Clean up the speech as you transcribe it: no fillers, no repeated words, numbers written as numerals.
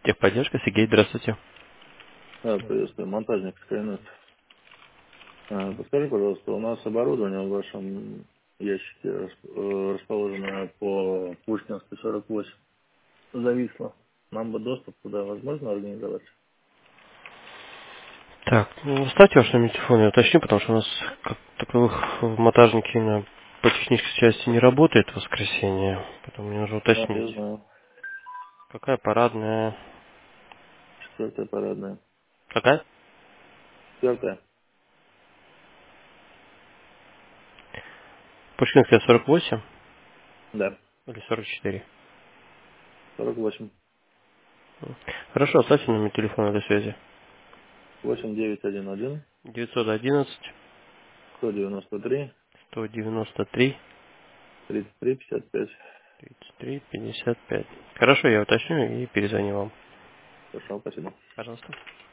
Техподдержка, Сергей, здравствуйте. Приветствую, монтажник Скайнет. Подскажи, пожалуйста, у нас оборудование в вашем ящике расположено по Пушкинской 48 зависло. Нам бы доступ туда возможно организовать? Так, ставьте ваш номер телефона, я уточню, потому что у нас как таковых в монтажнике по технической части не работает в воскресенье, поэтому мне нужно Да, я уточнить. знаю. Какая парадная? Четвертая парадная. Какая? Четвертая? Пушкинская 48 Да. или 44? 48. Хорошо, оставьте номер телефона для связи. 8911 911 193 193 33 55. 33 55. Хорошо, я уточню и перезвоню вам. Хорошо, спасибо. Пожалуйста.